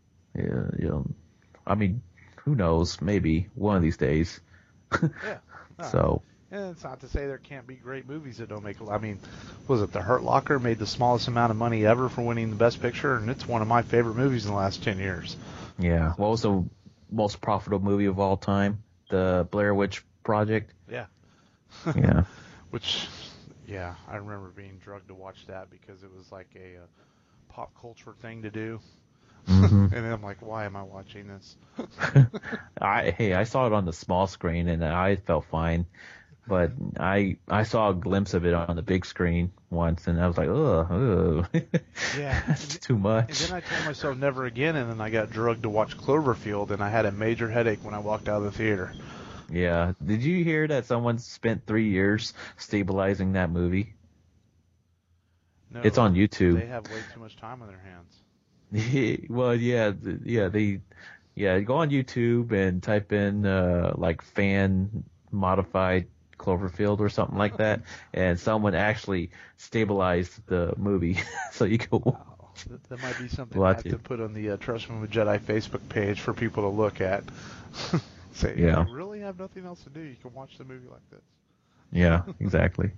I mean, who knows? Maybe one of these days. Yeah. So. And it's not to say there can't be great movies that don't make. I mean, was it The Hurt Locker made the smallest amount of money ever for winning the Best Picture, and it's one of my favorite movies in the last 10 years. Yeah. What was the most profitable movie of all time? The Blair Witch Project. Yeah. Yeah. Which, yeah, I remember being drugged to watch that because it was like a pop culture thing to do. Mm-hmm. And then I'm like, why am I watching this? I saw it on the small screen and I felt fine. But I saw a glimpse of it on the big screen once, and I was like, ugh. Yeah. That's too much. And then I told myself never again, and then I got drugged to watch Cloverfield, and I had a major headache when I walked out of the theater. Yeah. Did you hear that someone spent 3 years stabilizing that movie? No, It's on YouTube. They have way too much time on their hands. Well, yeah, go on YouTube and type in like fan modified Cloverfield or something like that, and someone actually stabilized the movie. So you can watch it. That might be something I have to put on the Trust Me I'm a Jedi Facebook page for people to look at. Say, Yeah. If you really have nothing else to do, you can watch the movie like this. Yeah, exactly.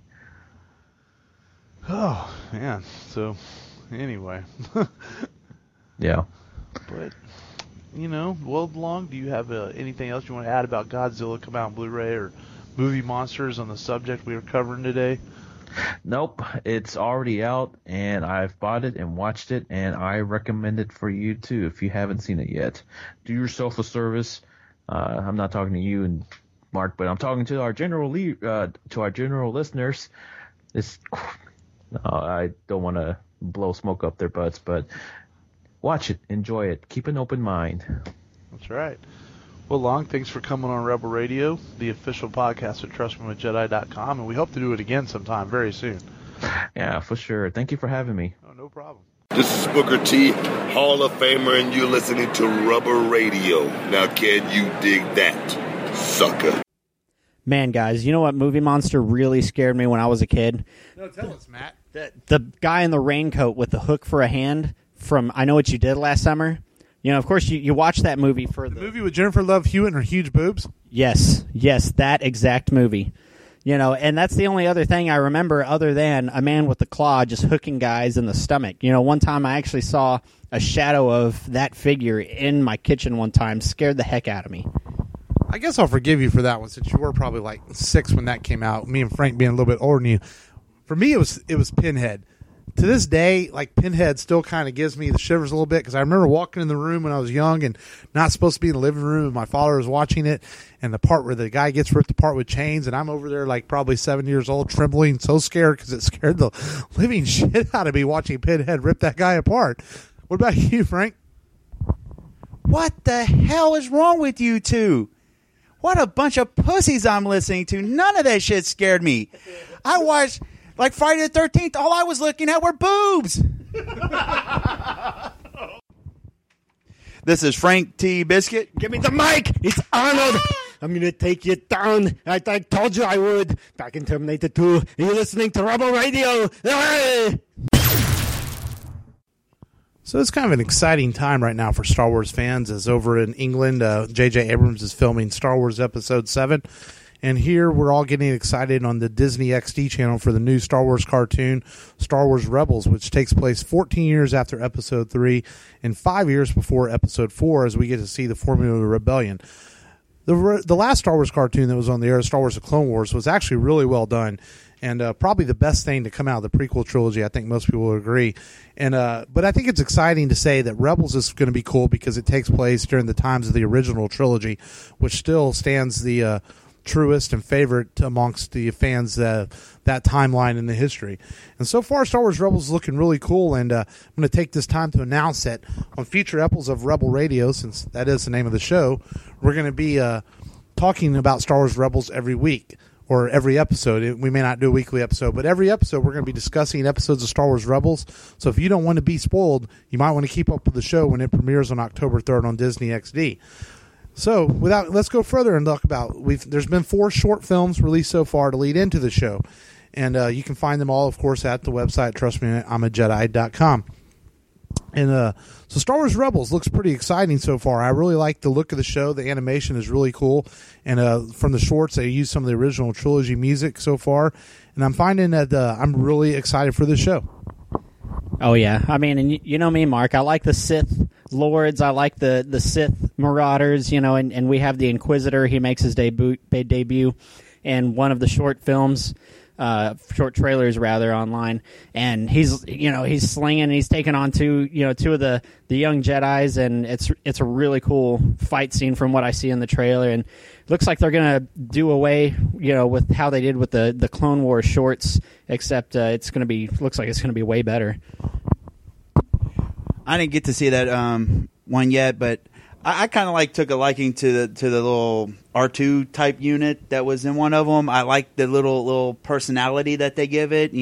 Oh, man. So, anyway. Yeah. But, World Long, do you have anything else you want to add about Godzilla come out on Blu-ray or movie monsters on the subject we were covering today? Nope, it's already out, and I've bought it and watched it, and I recommend it for you too if you haven't seen it yet. Do yourself a service. I'm not talking to you and Mark, but I'm talking to our general listeners. I don't want to blow smoke up their butts, but watch it, enjoy it, keep an open mind. That's right. Well, Long, thanks for coming on Rebel Radio, the official podcast at TrustMeWithJedi.com, and we hope to do it again sometime very soon. Yeah, for sure. Thank you for having me. Oh, no problem. This is Booker T, Hall of Famer, and you're listening to Rubber Radio. Now, can you dig that, sucker? Man, guys, you know what movie monster really scared me when I was a kid? No, tell us, Matt. The guy in the raincoat with the hook for a hand from I Know What You Did Last Summer. Of course, you watch that movie for the movie with Jennifer Love Hewitt and her huge boobs? Yes, that exact movie. And that's the only other thing I remember other than a man with a claw just hooking guys in the stomach. One time I actually saw a shadow of that figure in my kitchen one time. Scared the heck out of me. I guess I'll forgive you for that one since you were probably like 6 when that came out. Me and Frank being a little bit older than you. For me, it was Pinhead. To this day, like Pinhead still kind of gives me the shivers a little bit because I remember walking in the room when I was young and not supposed to be in the living room, and my father was watching it, and the part where the guy gets ripped apart with chains, and I'm over there like probably 7 years old, trembling, so scared because it scared the living shit out of me watching Pinhead rip that guy apart. What about you, Frank? What the hell is wrong with you two? What a bunch of pussies I'm listening to. None of that shit scared me. I watched, like, Friday the 13th, all I was looking at were boobs. This is Frank T. Biscuit. Give me the mic. It's Arnold. I'm going to take you down. I told you I would. Back in Terminator 2. You're listening to Rebel Radio. Hey! So it's kind of an exciting time right now for Star Wars fans, as over in England, J.J. Abrams is filming Star Wars Episode 7. And here we're all getting excited on the Disney XD channel for the new Star Wars cartoon, Star Wars Rebels, which takes place 14 years after Episode 3 and 5 years before Episode 4, as we get to see the formula of the rebellion. The last Star Wars cartoon that was on the air, Star Wars The Clone Wars, was actually really well done. And probably the best thing to come out of the prequel trilogy. I think most people would agree. And but I think it's exciting to say that Rebels is going to be cool because it takes place during the times of the original trilogy, which still stands the truest and favorite amongst the fans that timeline in the history. And so far, Star Wars Rebels is looking really cool. And I'm going to take this time to announce that on future episodes of Rebel Radio, since that is the name of the show, we're going to be talking about Star Wars Rebels every week. Or every episode. We may not do a weekly episode, but every episode we're going to be discussing episodes of Star Wars Rebels. So if you don't want to be spoiled, you might want to keep up with the show when it premieres on October 3rd on Disney XD. So, let's go further and talk about. There's been 4 short films released so far to lead into the show, and you can find them all, of course, at the website trustmeimajedi.com. And so, Star Wars Rebels looks pretty exciting so far. I really like the look of the show. The animation is really cool, and from the shorts, they use some of the original trilogy music so far, and I'm finding that I'm really excited for this show. Oh yeah, I mean, and you know me, Mark. I like the Sith Lords. I like the Sith Marauders. You know, and we have the Inquisitor. He makes his debut in one of the short films, short trailers rather, online. And he's slinging. And he's taking on two of the young Jedis, and it's a really cool fight scene from what I see in the trailer. And it looks like they're gonna do away, with how they did with the Clone Wars shorts, except looks like it's gonna be way better. I didn't get to see that one yet, but I kind of took a liking to the little R2 type unit that was in one of them. I like the little personality that they give it.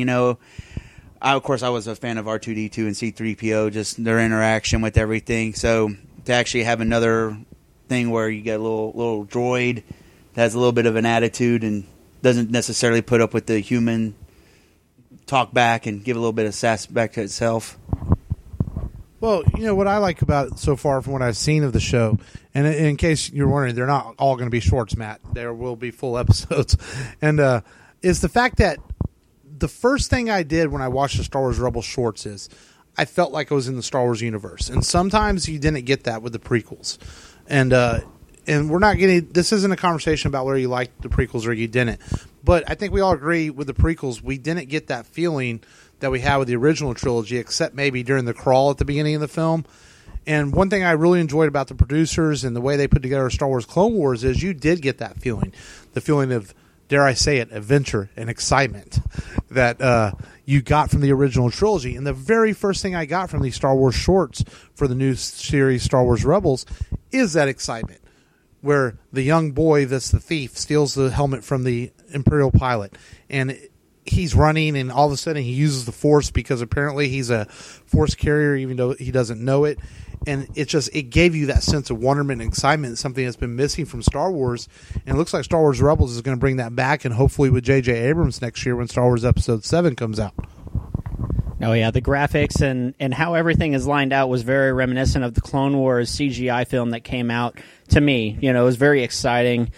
Of course, I was a fan of R2-D2 and C-3PO, just their interaction with everything. So to actually have another thing where you get a little droid that has a little bit of an attitude and doesn't necessarily put up with the human talk back and give a little bit of sass back to itself. Well, what I like about it so far from what I've seen of the show, and in case you're wondering, they're not all going to be shorts, Matt. There will be full episodes. And is the fact that the first thing I did when I watched the Star Wars Rebels shorts is I felt like I was in the Star Wars universe. And sometimes you didn't get that with the prequels. And we're not getting – this isn't a conversation about whether you liked the prequels or you didn't. But I think we all agree with the prequels, we didn't get that feeling – that we had with the original trilogy, except maybe during the crawl at the beginning of the film. And one thing I really enjoyed about the producers and the way they put together Star Wars Clone Wars is you did get that feeling. The feeling of, dare I say it, adventure and excitement that you got from the original trilogy. And the very first thing I got from these Star Wars shorts for the new series Star Wars Rebels is that excitement, where the young boy that's the thief steals the helmet from the Imperial pilot. And he's running, and all of a sudden he uses the Force because apparently he's a Force carrier, even though he doesn't know it. And it gave you that sense of wonderment and excitement, something that's been missing from Star Wars. And it looks like Star Wars Rebels is going to bring that back, and hopefully with J.J. Abrams next year when Star Wars Episode 7 comes out. Oh yeah, the graphics and how everything is lined out was very reminiscent of the Clone Wars CGI film that came out. To me, it was very exciting.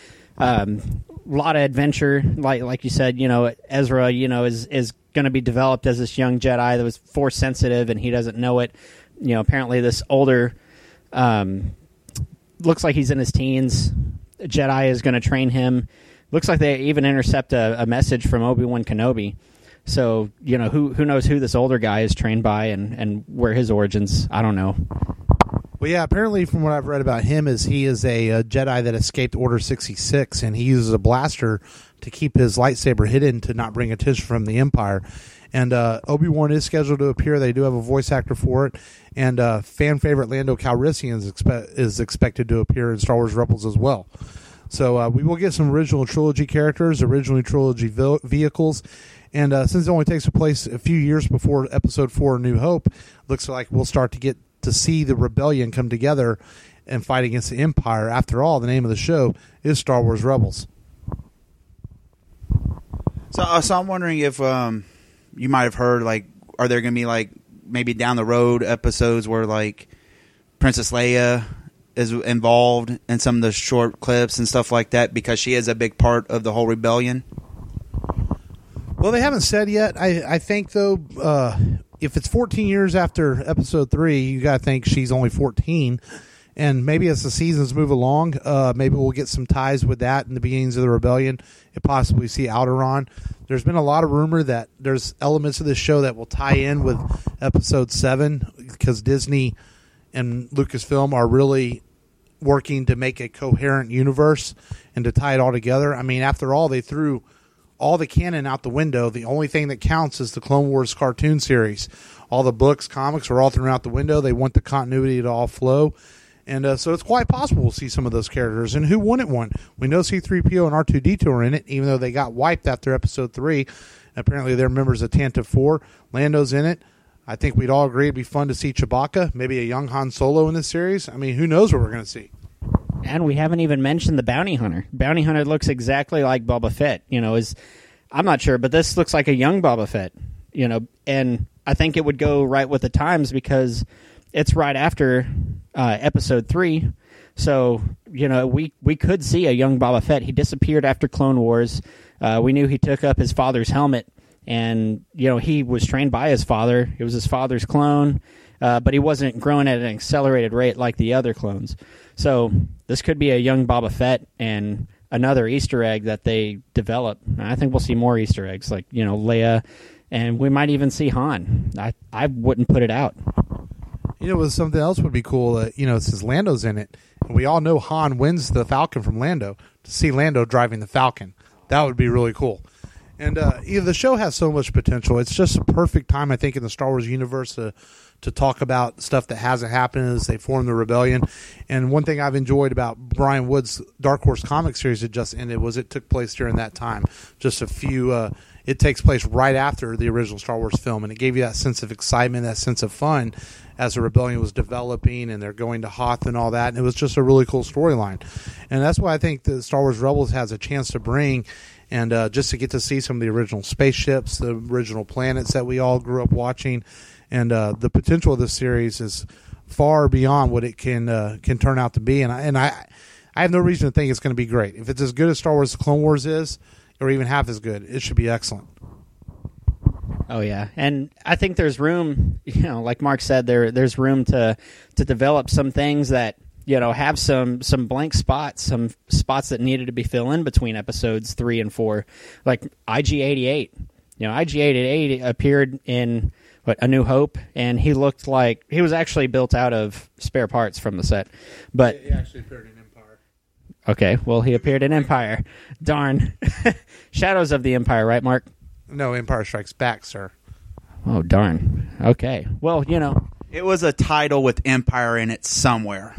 A lot of adventure, like you said. Ezra, is going to be developed as this young Jedi that was Force sensitive, and he doesn't know it. Apparently this older, looks like he's in his teens, Jedi is going to train him. Looks like they even intercept a message from Obi-Wan Kenobi. So, who knows who this older guy is trained by and where his origins, I don't know. Well, yeah, apparently from what I've read about him is he is a Jedi that escaped Order 66, and he uses a blaster to keep his lightsaber hidden to not bring attention from the Empire. And Obi-Wan is scheduled to appear. They do have a voice actor for it. And fan favorite Lando Calrissian is expected to appear in Star Wars Rebels as well. So we will get some original trilogy characters, original trilogy vehicles. And since it only takes place a few years before Episode 4, New Hope, looks like we'll start to get to see the rebellion come together and fight against the Empire. After all, the name of the show is Star Wars Rebels. So I'm wondering if you might have heard, are there going to be, maybe down the road episodes where, Princess Leia is involved in some of the short clips and stuff like that because she is a big part of the whole rebellion? Well, they haven't said yet. I think, though, if it's 14 years after Episode 3, you got to think she's only 14. And maybe as the seasons move along, maybe we'll get some ties with that in the beginnings of the rebellion and possibly see Alderaan. There's been a lot of rumor that there's elements of this show that will tie in with Episode 7 because Disney and Lucasfilm are really working to make a coherent universe and to tie it all together. I mean, after all, they threw all the canon out the window. The only thing that counts is the Clone Wars cartoon series. All the books, comics are all thrown out the window. They want the continuity to all flow. And so it's quite possible we'll see some of those characters. And who wouldn't want? We know C-3PO and R2-D2 are in it, even though they got wiped after Episode 3. Apparently they're members of Tantive 4. Lando's in it. I think we'd all agree it'd be fun to see Chewbacca, maybe a young Han Solo in this series. I mean, who knows what we're going to see. And we haven't even mentioned the bounty hunter. Bounty hunter looks exactly like Boba Fett. I'm not sure, but this looks like a young Boba Fett. And I think it would go right with the times because it's right after Episode 3. So, we could see a young Boba Fett. He disappeared after Clone Wars. We knew he took up his father's helmet, and, he was trained by his father. It was his father's clone, but he wasn't growing at an accelerated rate like the other clones. So this could be a young Boba Fett and another Easter egg that they develop. I think we'll see more Easter eggs, like, Leia, and we might even see Han. I wouldn't put it out. Something else would be cool. Since Lando's in it, and we all know Han wins the Falcon from Lando, to see Lando driving the Falcon, that would be really cool. And the show has so much potential. It's just a perfect time, I think, in the Star Wars universe to talk about stuff that hasn't happened as they form the rebellion. And one thing I've enjoyed about Brian Wood's Dark Horse comic series that just ended was it took place during that time. Just a few. It takes place right after the original Star Wars film, and it gave you that sense of excitement, that sense of fun as the rebellion was developing and they're going to Hoth and all that. And it was just a really cool storyline. And that's why I think the Star Wars Rebels has a chance to bring, and just to get to see some of the original spaceships, the original planets that we all grew up watching. And the potential of this series is far beyond what it can turn out to be. And I have no reason to think it's going to be great. If it's as good as Star Wars Clone Wars is, or even half as good, it should be excellent. Oh, yeah. And I think there's room, like Mark said, there's room to develop some things that, have some blank spots, some spots that needed to be filled in between episodes 3 and 4, like IG-88. IG-88 appeared in A New Hope, and he looked like he was actually built out of spare parts from the set. But he actually appeared in Empire. Okay, well, he appeared in Empire. Darn. Shadows of the Empire, right, Mark? No, Empire Strikes Back, sir. Oh, darn. Okay. Well, It was a title with Empire in it somewhere.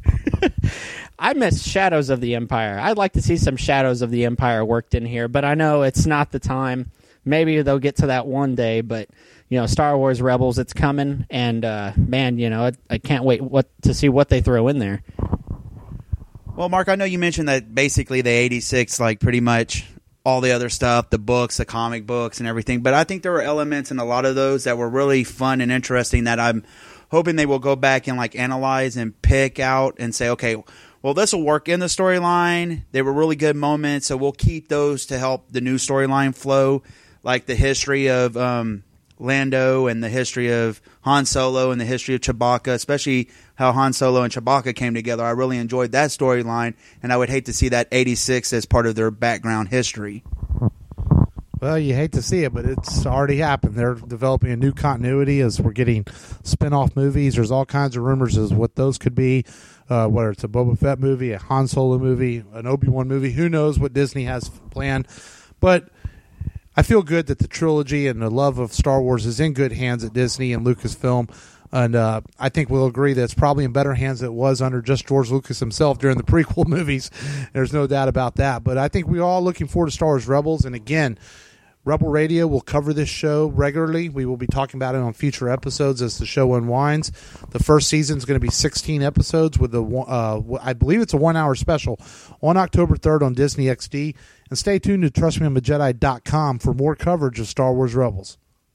I miss Shadows of the Empire. I'd like to see some Shadows of the Empire worked in here, but I know it's not the time. Maybe they'll get to that one day, but, Star Wars Rebels, it's coming, and, man, I can't wait to see what they throw in there. Well, Mark, I know you mentioned that basically the 86, like pretty much all the other stuff, the books, the comic books and everything, but I think there were elements in a lot of those that were really fun and interesting that I'm hoping they will go back and like analyze and pick out and say, okay, well, this will work in the storyline. They were really good moments, so we'll keep those to help the new storyline flow, like the history of Lando and the history of Han Solo and the history of Chewbacca, especially how Han Solo and Chewbacca came together. I really enjoyed that storyline, and I would hate to see that 86 as part of their background history. Well, you hate to see it, but it's already happened. They're developing a new continuity as we're getting spin-off movies. There's all kinds of rumors as what those could be, whether it's a Boba Fett movie, a Han Solo movie, an Obi-Wan movie. Who knows what Disney has planned. But I feel good that the trilogy and the love of Star Wars is in good hands at Disney and Lucasfilm. And I think we'll agree that it's probably in better hands than it was under just George Lucas himself during the prequel movies. There's no doubt about that. But I think we're all looking forward to Star Wars Rebels. And again, Rebel Radio will cover this show regularly. We will be talking about it on future episodes as the show unwinds. The first season is going to be 16 episodes with I believe it's a 1-hour special on October 3rd on Disney XD. And stay tuned to TrustMeI'mAJedi.com for more coverage of Star Wars Rebels.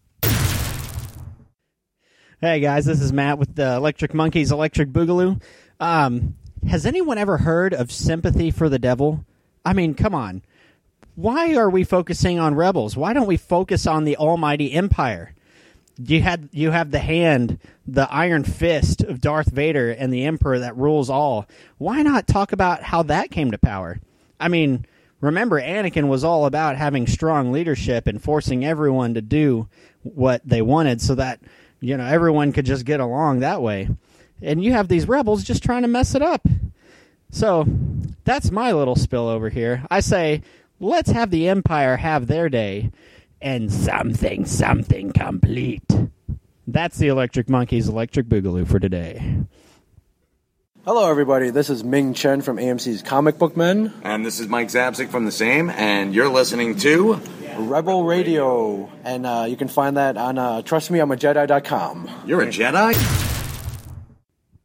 Hey guys, this is Matt with the Electric Monkeys Electric Boogaloo. Has anyone ever heard of Sympathy for the Devil? I mean, come on. Why are we focusing on Rebels? Why don't we focus on the almighty Empire? You have the hand, the iron fist of Darth Vader and the Emperor that rules all. Why not talk about how that came to power? I mean, remember, Anakin was all about having strong leadership and forcing everyone to do what they wanted so that, everyone could just get along that way. And you have these rebels just trying to mess it up. So that's my little spill over here. I say, let's have the Empire have their day and something complete. That's the Electric Monkeys Electric Boogaloo for today. Hello, everybody. This is Ming Chen from AMC's Comic Book Men. And this is Mike Zapsik from the same, and you're listening to Rebel Radio. And you can find that on TrustMeI'mAJedi.com. You're a Jedi?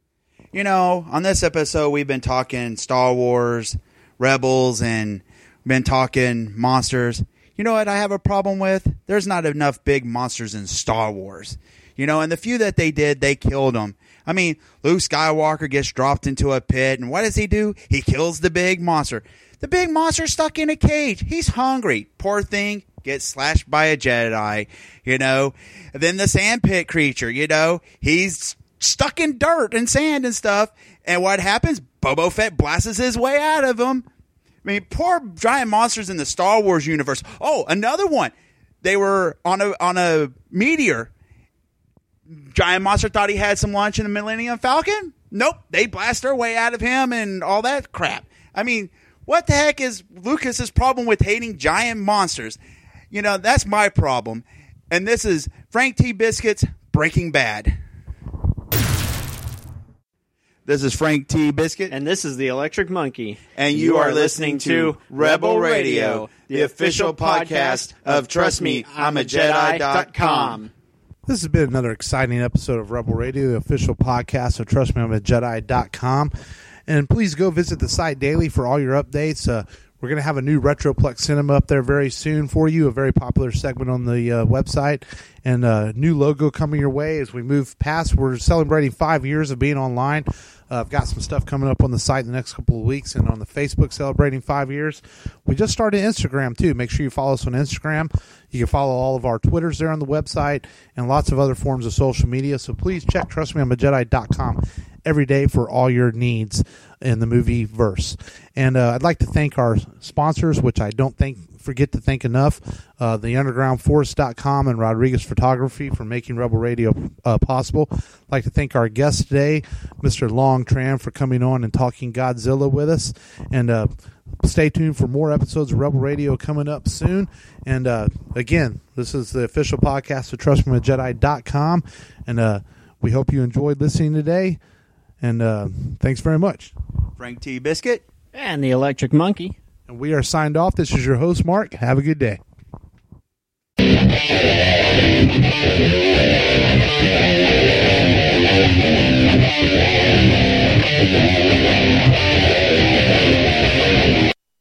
You know, on this episode, we've been talking Star Wars, Rebels, and been talking monsters. You know what I have a problem with? There's not enough big monsters in Star Wars. You know, and the few that they did, they killed them. I mean, Luke Skywalker gets dropped into a pit, and what does he do? He kills the big monster. The big monster's stuck in a cage. He's hungry. Poor thing gets slashed by a Jedi, you know. And then the sand pit creature, you know, he's stuck in dirt and sand and stuff. And what happens? Boba Fett blasts his way out of him. I mean, poor giant monsters in the Star Wars universe. Oh, another one. They were on a meteor. Giant monster thought he had some lunch in the Millennium Falcon. Nope. They blast their way out of him and all that crap. I mean, what the heck is Lucas's problem with hating giant monsters? You know, that's my problem. And this is Frank T. Biscuit's Breaking Bad. This is Frank T. Biscuit. And this is the Electric Monkey. And you are listening to Rebel Radio, the official podcast of TrustMeI'mAJedi.com. This has been another exciting episode of Rebel Radio, the official podcast of TrustMeI'mAJedi.com. And please go visit the site daily for all your updates. We're going to have a new Retroplex Cinema up there very soon for you, a very popular segment on the website, and a new logo coming your way as we move past. We're celebrating 5 years of being online. I've got some stuff coming up on the site in the next couple of weeks, and on the Facebook celebrating 5 years. We just started Instagram, too. Make sure you follow us on Instagram. You can follow all of our Twitters there on the website and lots of other forms of social media. So please check TrustMeI'mAJedi.com every day for all your needs in the movie verse. And I'd like to thank our sponsors, which I don't forget to thank enough, the undergroundforce.com and Rodriguez Photography for making Rebel Radio possible. I'd like to thank our guest today, Mr. Long Tran, for coming on and talking Godzilla with us. And stay tuned for more episodes of Rebel Radio coming up soon. And again, this is the official podcast of TrustMeI'mAJedi.com. And we hope you enjoyed listening today. And thanks very much. Frank T. Biscuit. And the Electric Monkey. And we are signed off. This is your host, Mark. Have a good day.